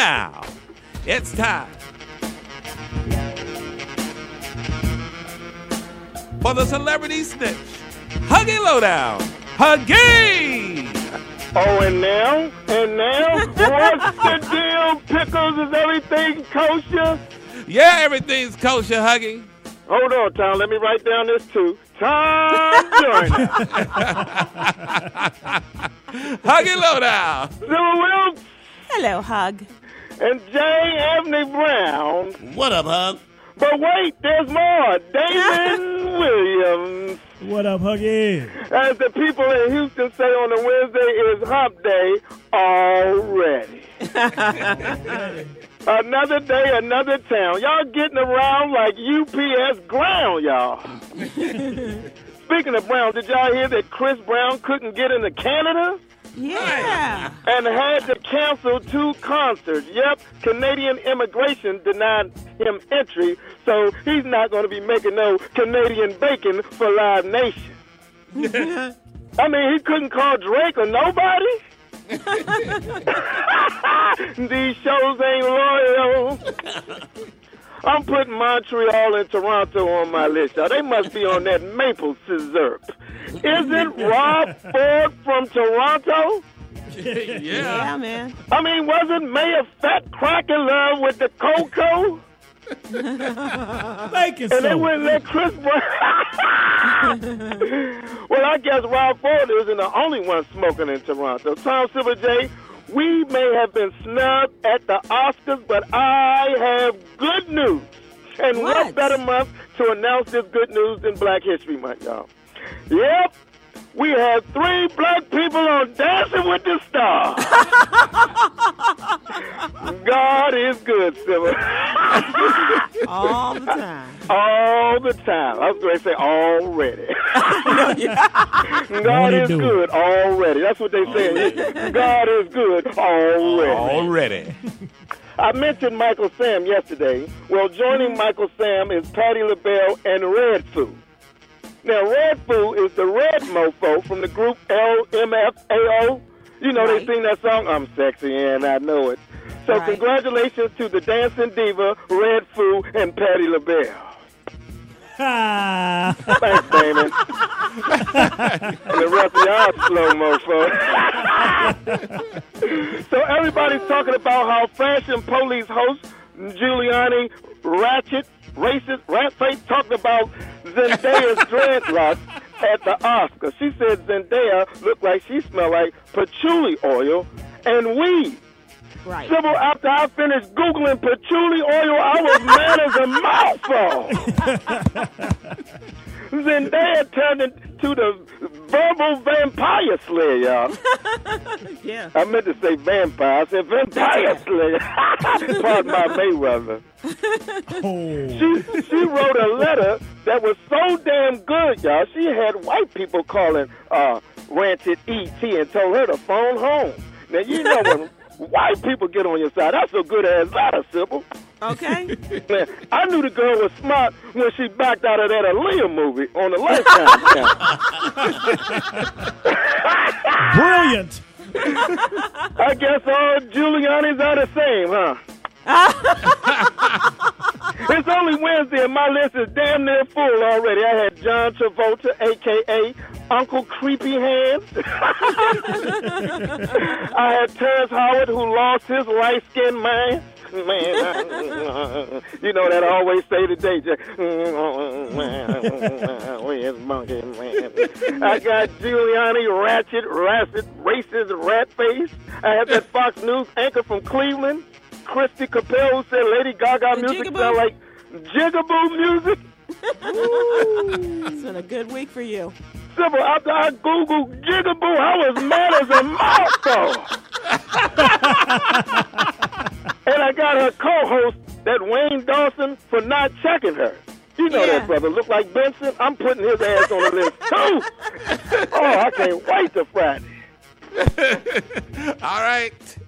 now, it's time for the Celebrity Snitch Huggy Lowdown. Huggy! Oh, and now, what's the deal? Pickles, is everything kosher? Yeah, everything's kosher, Huggy. Hold on, Tom. Let me write down this too. Tom Joyner. Huggy Lowdown. Zilla Wilkes. Hello, Hug. And J. Anthony Brown. What up, Hug? But wait, there's more. Damon Williams. What up, Huggy? As the people in Houston say on a Wednesday, is hump day already. Another day, another town. Y'all getting around like UPS ground, y'all. Speaking of Brown, did y'all hear that Chris Brown couldn't get into Canada? Yeah. And had to cancel 2 concerts. Yep, Canadian immigration denied him entry, so he's not going to be making no Canadian bacon for Live Nation. I mean, he couldn't call Drake or nobody. These shows ain't loyal. I'm putting Montreal and Toronto on my list, y'all. They must be on that maple syrup. Isn't Rob Ford from Toronto? Yeah, man. I mean, wasn't Mayor Fat crack in love with the cocoa? Making And they so. wouldn't let Chris Brown. Well, I guess Rob Ford isn't the only one smoking in Toronto. Tom Silver J, we may have been snubbed at the Oscars, but I have good news. And what better month to announce this good news than Black History Month, y'all? Yep. We have 3 black people on Dancing with the Stars. God is good, Silver. All the time. All the time. I was going to say already. God is good already. That's what they say. God is good already. Already. I mentioned Michael Sam yesterday. Well, joining Michael Sam is Patti LaBelle and Red Foo. Now, Red Foo is the red mofo from the group LMFAO. You know, They sing that song, I'm Sexy and I Know It. So congratulations to the dancing diva, Red Foo, and Patti LaBelle. Thanks, Damon. And the rest of y'all slow mofo. So everybody's talking about how Fashion Police host Giuliani ratchet, racist, rat face talked about Zendaya's dreadlocks at the Oscars. She said Zendaya looked like she smelled like patchouli oil and weed. Right. Sybil, after I finished Googling patchouli oil, I was mad as a mouthful. Zendaya turned into the verbal vampire slayer, y'all. Yeah. I meant to say vampire. I said vampire slayer. Pardon my Mayweather. She wrote a letter that was so damn good, y'all. She had white people calling Rancid E.T. and told her to phone home. Now, you know when white people get on your side, that's a good-ass letter, Sybil. Okay. Man, I knew the girl was smart when she backed out of that Aaliyah movie on the Lifetime channel. Brilliant. I guess all Giuliani's are the same, huh? It's only Wednesday and my list is damn near full already. I had John Travolta, a.k.a. Uncle Creepy Hands. I had Terrence Howard, who lost his light-skinned mind. Man, you know that I always say today, Jack. Where's Monkey, man? I got Giuliani, ratchet, racist, rat face. I had that Fox News anchor from Cleveland, Christy Capel, who said Lady Gaga music sound like jigaboo music. It's been a good week for you. Sybil, after I Googled jigaboo, I was mad as a mouthful. And I got her co-host, that Wayne Dawson, for not checking her. You know that brother look like Benson. I'm putting his ass on the list too. Oh, I can't wait to Friday. All right.